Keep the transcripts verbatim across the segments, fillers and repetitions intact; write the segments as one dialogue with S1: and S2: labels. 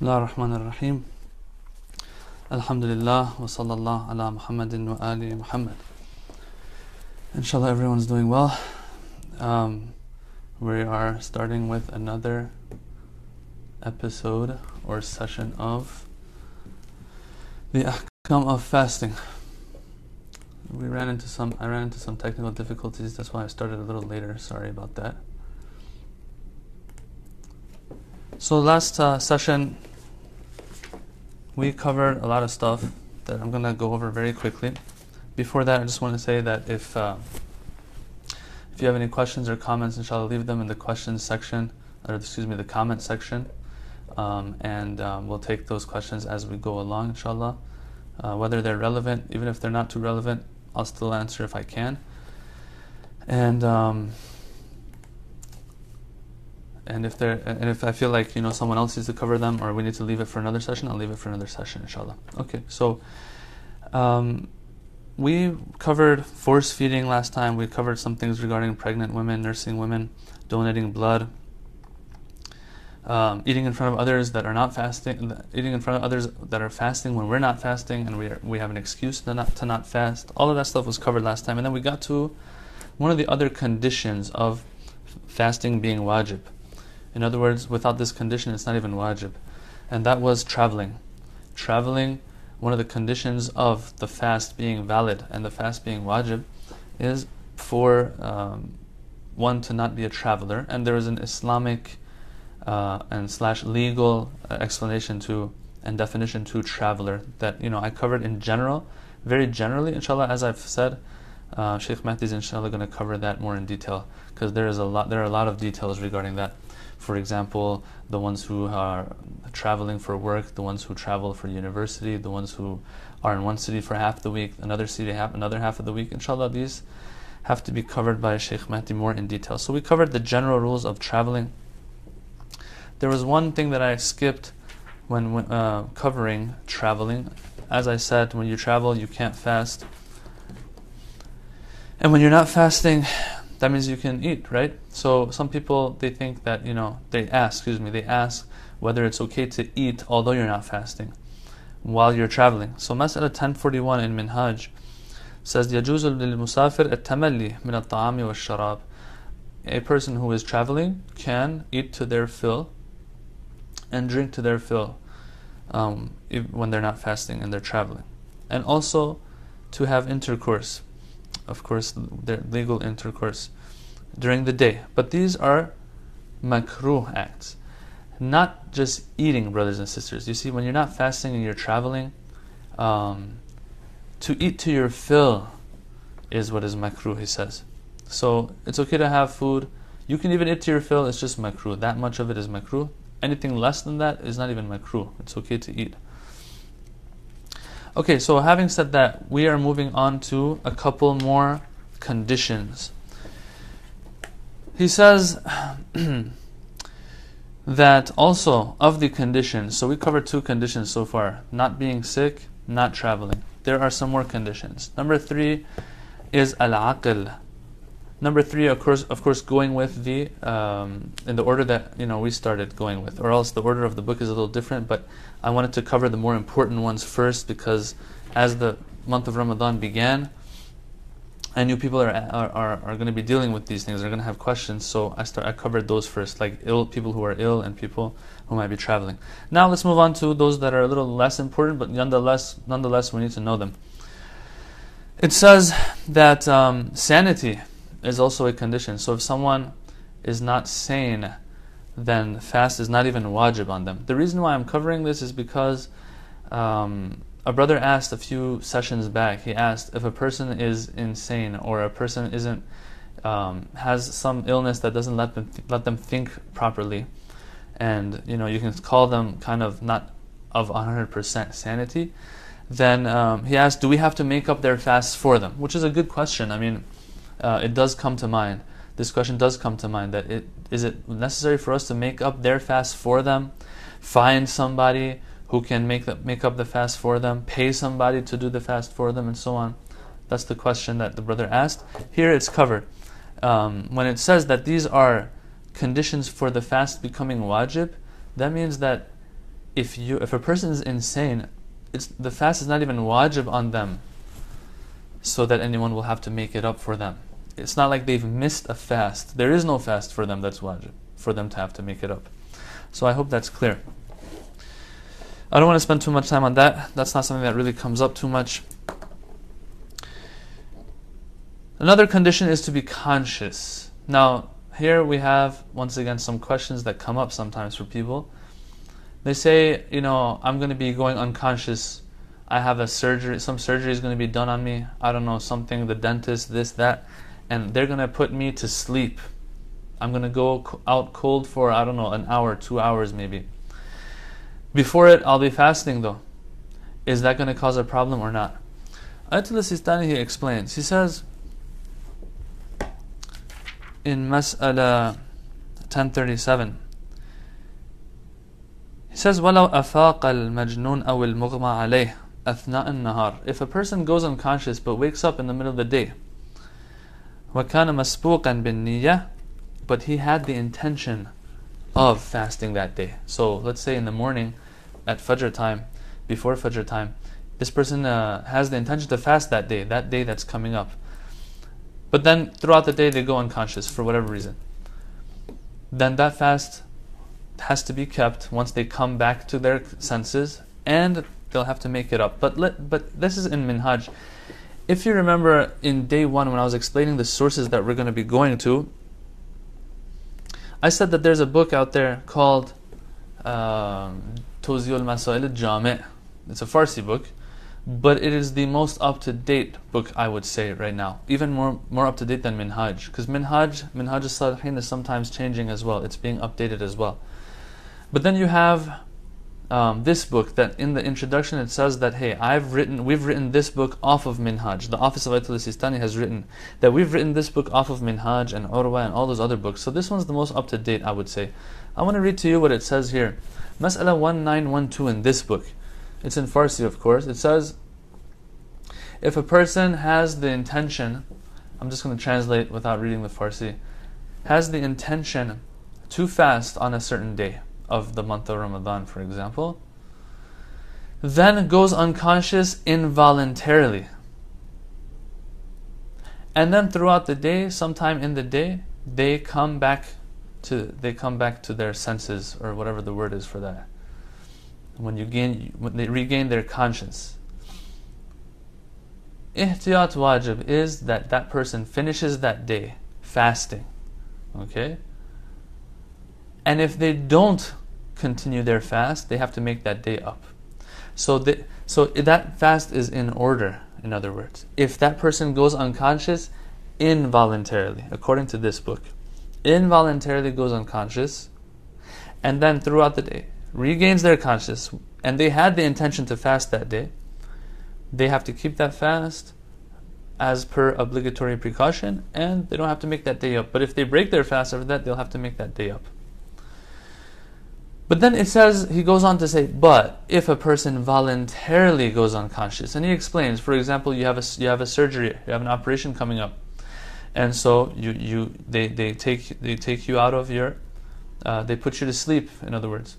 S1: Bismillah ar-Rahman ar-Rahim. Alhamdulillah wa sallallahu ala Muhammadin wa ali Muhammad. Inshallah everyone's doing well. Um, we are starting with another episode or session of the ahkam of fasting. We ran into some I ran into some technical difficulties, that's why I started a little later. Sorry about that. So last uh, session we covered a lot of stuff that I'm going to go over very quickly. Before that, I just want to say that if uh, if you have any questions or comments, inshallah, leave them in the questions section, or excuse me, the comment section, um, and um, we'll take those questions as we go along, inshallah. Uh, whether they're relevant, even if they're not too relevant, I'll still answer if I can. And um, And if there, and if I feel like you know someone else needs to cover them, or we need to leave it for another session, I'll leave it for another session, inshallah. Okay, so um, we covered force feeding last time. We covered some things regarding pregnant women, nursing women, donating blood, um, eating in front of others that are not fasting, eating in front of others that are fasting when we're not fasting, and we are, we have an excuse to not to not fast. All of that stuff was covered last time, and then we got to one of the other conditions of fasting being wajib. In other words, without this condition, it's not even wajib. And that was traveling. Traveling, one of the conditions of the fast being valid and the fast being wajib is for um, one to not be a traveler. And there is an Islamic uh, and slash legal uh, explanation to and definition to traveler that you know I covered in general, very generally, inshallah. As I've said, uh, Sheikh Mahdi is inshallah going to cover that more in detail, because there is a lot. There are a lot of details regarding that. For example, the ones who are traveling for work, the ones who travel for university, the ones who are in one city for half the week, another city half, another half of the week. Inshallah, these have to be covered by Sheikh Mahdi more in detail. So we covered the general rules of traveling. There was one thing that I skipped when uh, covering traveling. As I said, when you travel, you can't fast. And when you're not fasting, that means you can eat, right? So some people, they think that, you know, they ask, excuse me, they ask whether it's okay to eat although you're not fasting while you're traveling. So Mas'ala ten forty-one in Minhaj says, يَجُوزُ لِلْمُسَافِرِ التَّمَلِّي مِنَ الطَّعَامِ وَالشَّرَابِ. A person who is traveling can eat to their fill and drink to their fill um, if, when they're not fasting and they're traveling. And also to have intercourse. Of course, their legal intercourse during the day. But these are makruh acts. Not just eating, brothers and sisters. You see, when you're not fasting and you're traveling, um, to eat to your fill is what is makruh, he says. So it's okay to have food. You can even eat to your fill, it's just makruh. That much of it is makruh. Anything less than that is not even makruh. It's okay to eat. Okay, so having said that, we are moving on to a couple more conditions. He says that also of the conditions, so we covered two conditions so far, not being sick, not traveling. There are some more conditions. Number three is al-aql. Number three, of course, of course, going with the um, in the order that you know we started going with, or else the order of the book is a little different. But I wanted to cover the more important ones first, because as the month of Ramadan began, I knew people are are, are, are going to be dealing with these things. They're going to have questions, so I start I covered those first, like ill people who are ill and people who might be traveling. Now let's move on to those that are a little less important, but nonetheless, nonetheless, we need to know them. It says that um, sanity is also a condition. So if someone is not sane, then fast is not even wajib on them. The reason why I'm covering this is because um, a brother asked a few sessions back, he asked if a person is insane or a person isn't um, has some illness that doesn't let them th- let them think properly, and you know you can call them kind of not of one hundred percent sanity, then um, he asked, do we have to make up their fasts for them? Which is a good question. I mean, Uh, it does come to mind. This question does come to mind. That it is it necessary for us to make up their fast for them, find somebody who can make the, make up the fast for them, pay somebody to do the fast for them, and so on. That's the question that the brother asked. Here it's covered. Um, when it says that these are conditions for the fast becoming wajib, that means that if you if a person is insane, it's the fast is not even wajib on them, so that anyone will have to make it up for them. It's not like they've missed a fast. There is no fast for them that's wajib, for them to have to make it up. So I hope that's clear. I don't want to spend too much time on that. That's not something that really comes up too much. Another condition is to be conscious. Now, here we have, once again, some questions that come up sometimes for people. They say, you know, I'm going to be going unconscious. I have a surgery, some surgery is going to be done on me. I don't know, something, the dentist, this, that. And they're going to put me to sleep. I'm going to go out cold for, I don't know, an hour, two hours maybe. Before it, I'll be fasting though. Is that going to cause a problem or not? Ayatollah Sistani, he explains. He says in Mas'ala ten thirty-seven, he says, وَلَوْ أَفَاقَ الْمَجْنُونَ أَوِ الْمُغْمَى عَلَيْهِ أَثْنَاءَ النَّهَارِ. If a person goes unconscious but wakes up in the middle of the day, وَكَانَ مَسْبُوقًا بِالنِّيَّةِ, but he had the intention of fasting that day. So let's say in the morning at Fajr time, before Fajr time, this person uh, has the intention to fast that day, that day that's coming up. But then throughout the day they go unconscious for whatever reason. Then that fast has to be kept once they come back to their senses, and they'll have to make it up. But let, but this is in Minhaj. If you remember in day one when I was explaining the sources that we're going to be going to, I said that there's a book out there called um, Tawzi' al-Masail al-Jami'. It's a Farsi book, but it is the most up-to-date book, I would say, right now. Even more more up-to-date than Minhaj. Because Minhaj, Minhaj al-Salihin is sometimes changing as well. It's being updated as well. But then you have um, this book that in the introduction it says that, hey, I've written, we've written this book off of Minhaj. The Office of Ayatollah Sistani has written that we've written this book off of Minhaj and Urwa and all those other books. So this one's the most up-to-date, I would say. I want to read to you what it says here. Mas'ala one nine one two in this book. It's in Farsi, of course. It says, if a person has the intention, I'm just going to translate without reading the Farsi, has the intention to fast on a certain day of the month of Ramadan, for example, then goes unconscious involuntarily. And then throughout the day, sometime in the day, they come back to they come back to their senses, or whatever the word is for that. When you gain, when they regain their conscience. Ihtiyat wajib is that that person finishes that day fasting. Okay? And if they don't continue their fast, they have to make that day up. So, they, so that fast is in order, in other words. If that person goes unconscious involuntarily, according to this book, involuntarily goes unconscious, and then throughout the day regains their consciousness, and they had the intention to fast that day, they have to keep that fast as per obligatory precaution, and they don't have to make that day up. But if they break their fast after that, they'll have to make that day up. But then it says, he goes on to say, but if a person voluntarily goes unconscious, and he explains, for example, you have a you have a surgery, you have an operation coming up, and so you you they they take they take you out of your, uh, they put you to sleep. In other words,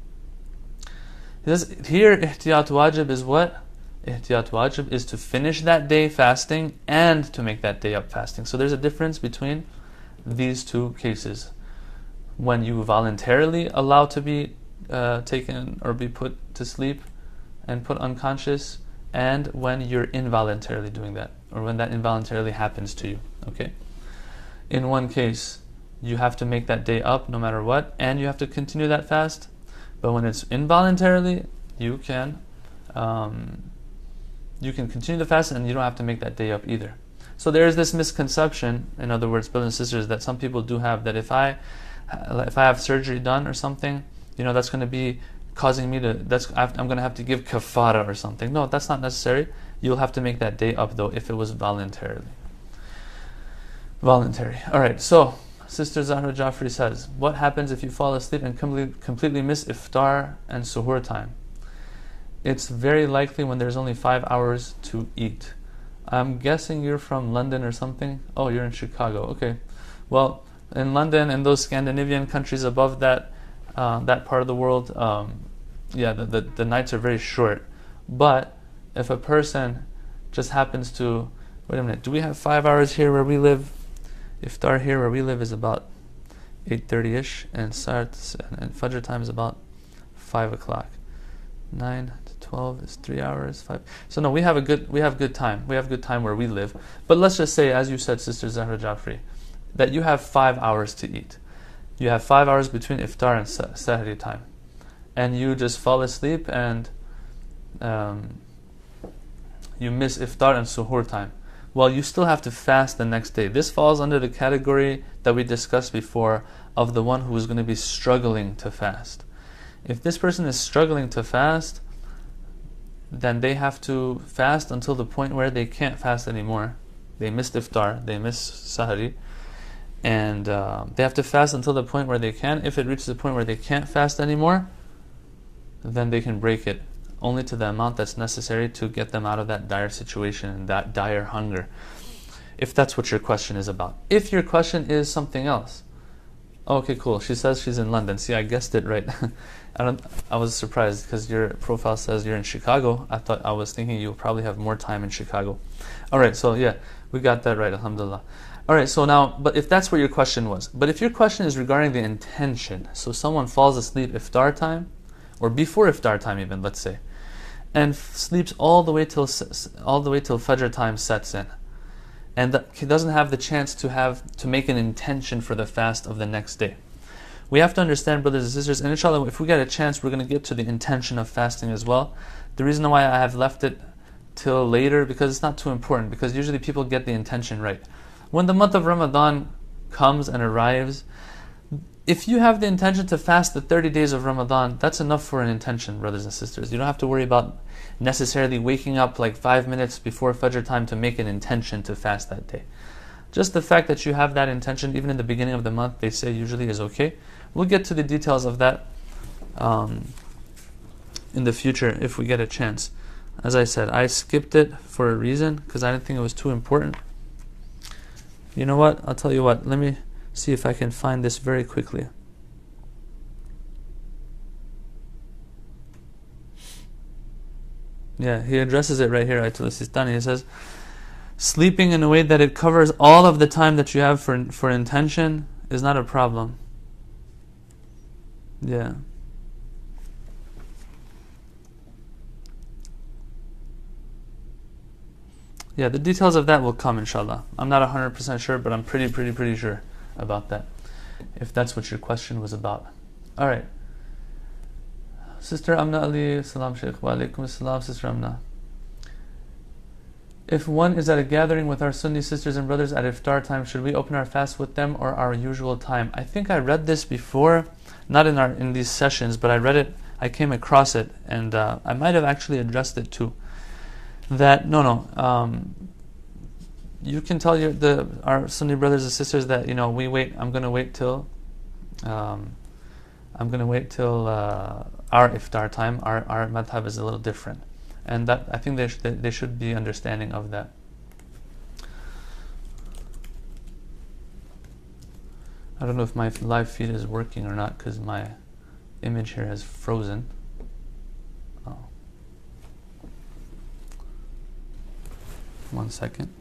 S1: he says here, ihtiyat wajib is what? Ihtiyat wajib is to finish that day fasting and to make that day up fasting. So there's a difference between these two cases. When you voluntarily allow to be uh, taken or be put to sleep and put unconscious, and when you're involuntarily doing that, or when that involuntarily happens to you. Okay. In one case, you have to make that day up no matter what, and you have to continue that fast. But when it's involuntarily, you can um, you can continue the fast, and you don't have to make that day up either. So there is this misconception, in other words, brothers and sisters, that some people do have, that if I if I have surgery done or something, you know, that's going to be causing me to, that's I'm going to have to give kafara or something. No, that's not necessary. You'll have to make that day up though if it was voluntarily. Voluntary. Alright, so Sister Zahra Jafri says, what happens if you fall asleep and completely, completely miss iftar and suhoor time? It's very likely when there's only five hours to eat. I'm guessing you're from London or something. Oh, you're in Chicago. Okay. Well, in London and those Scandinavian countries above that, uh, that part of the world, um, yeah, the, the, the nights are very short. But if a person just happens to, wait a minute, do we have five hours here where we live? Iftar here where we live is about eight thirty-ish, and Sart and Fajr time is about five o'clock. nine to twelve is three hours, five. So no, we have a good, we have good time. We have good time where we live. But let's just say, as you said, Sister Zahra Jafri, that you have five hours to eat. You have five hours between Iftar and Sahri time. And you just fall asleep and um, you miss Iftar and Suhoor time. Well, you still have to fast the next day. This falls under the category that we discussed before of the one who is going to be struggling to fast. If this person is struggling to fast, then they have to fast until the point where they can't fast anymore. They missed Iftar, they missed Sahri, and uh, they have to fast until the point where they can. If it reaches the point where they can't fast anymore, then they can break it, only to the amount that's necessary to get them out of that dire situation and that dire hunger, if that's what your question is about. If your question is something else, okay, cool. She says she's in London. See, I guessed it right. I don't. I was surprised because your profile says you're in Chicago. I thought I was thinking you'll probably have more time in Chicago. All right, so yeah, we got that right. Alhamdulillah. All right, so now, but if that's what your question was, but if your question is regarding the intention, so someone falls asleep Iftar time, or before Iftar time even, let's say, and f- sleeps all the way till all the way till Fajr time sets in, and that he doesn't have the chance to have to make an intention for the fast of the next day. We have to understand, brothers and sisters, and inshallah, if we get a chance, we're going to get to the intention of fasting as well. The reason why I have left it till later, because it's not too important, because usually people get the intention right. When the month of Ramadan comes and arrives, if you have the intention to fast the thirty days of Ramadan, that's enough for an intention, brothers and sisters. You don't have to worry about necessarily waking up like five minutes before Fajr time to make an intention to fast that day. Just the fact that you have that intention, even in the beginning of the month, they say usually is okay. We'll get to the details of that um, in the future if we get a chance. As I said, I skipped it for a reason, because I didn't think it was too important. You know what? I'll tell you what. Let me see if I can find this very quickly. Yeah, he addresses it right here, Ayatollah Sistani. He says, sleeping in a way that it covers all of the time that you have for for intention is not a problem. Yeah. Yeah, the details of that will come, inshallah. I'm not one hundred percent sure, but I'm pretty, pretty, pretty sure about that, if that's what your question was about. Alright. Sister Amna Ali, salam Shaykh. Wa alaikum salam, Sister Amna. If one is at a gathering with our Sunni sisters and brothers at Iftar time, should we open our fast with them or our usual time? I think I read this before, not in our in these sessions, but I read it, I came across it, and uh, I might have actually addressed it too. That, no, no, um, you can tell your the our Sunni brothers and sisters that, you know, we wait, I'm going to wait till, um, I'm going to wait till uh, our Iftar time. Our, our madhab is a little different. And that, I think they, sh- they should be understanding of that. I don't know if my live feed is working or not, because my image here has frozen. Oh. One second.